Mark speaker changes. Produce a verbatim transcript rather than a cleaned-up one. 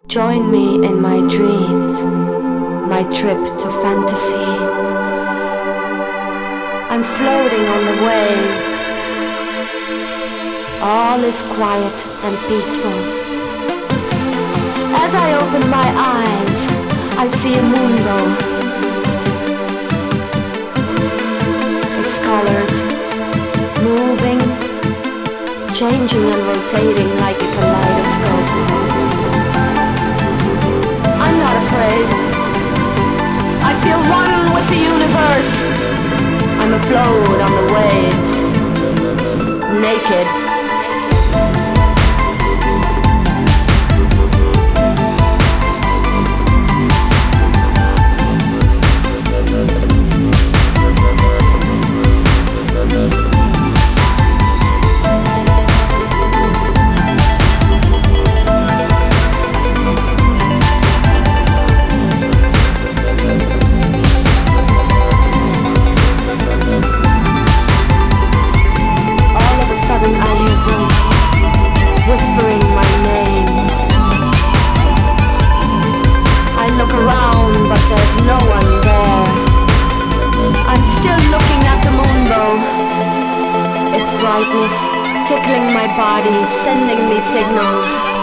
Speaker 1: Join me in my dreams, my trip to fantasy. I'm floating on the waves. All is quiet and peaceful. As I open my eyes, I see a moonbow. Its colors moving, changing and rotating like a kaleidoscope. I'm not afraid. I feel one with the universe. I'm afloat on the waves, naked. Whispering my name. I look around, but there's no one there. I'm still looking at the moonbow. Its brightness tickling my body, sending me signals.